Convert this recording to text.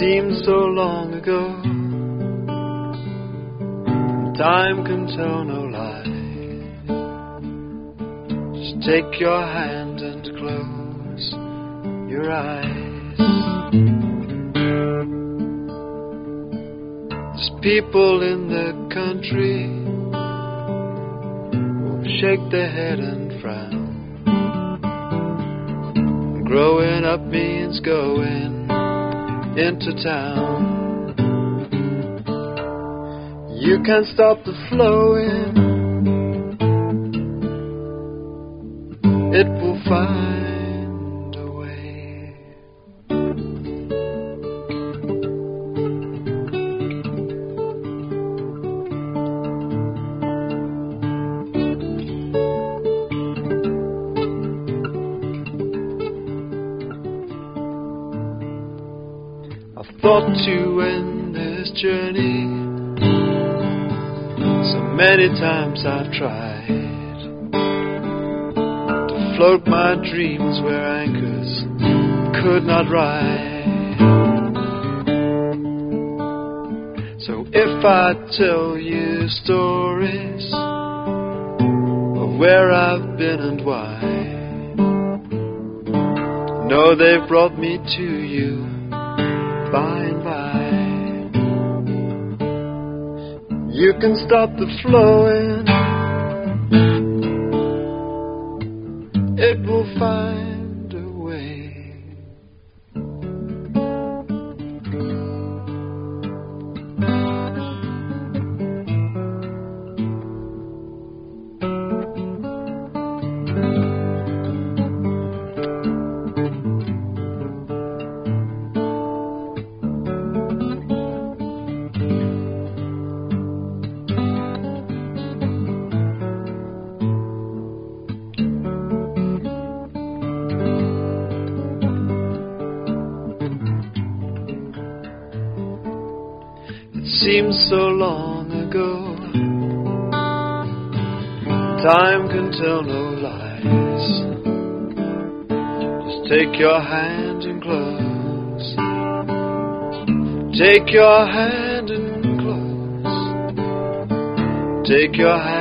seems so long ago. Time can tell no lie. Just take your hand and close your eyes. There's people in the country who shake their head and frown. Growing up means going into town. You can't stop the flowing. It will find a way. I've thought to end this journey. So many times I've tried to float my dreams where anchors could not ride. So if I tell you stories of where I've been and why, know they've brought me to you by and by. You can stop the flowing. It will find a way. Seems so long ago. Time can tell no lies. Just take your hand and close. Take your hand and close. Take your hand.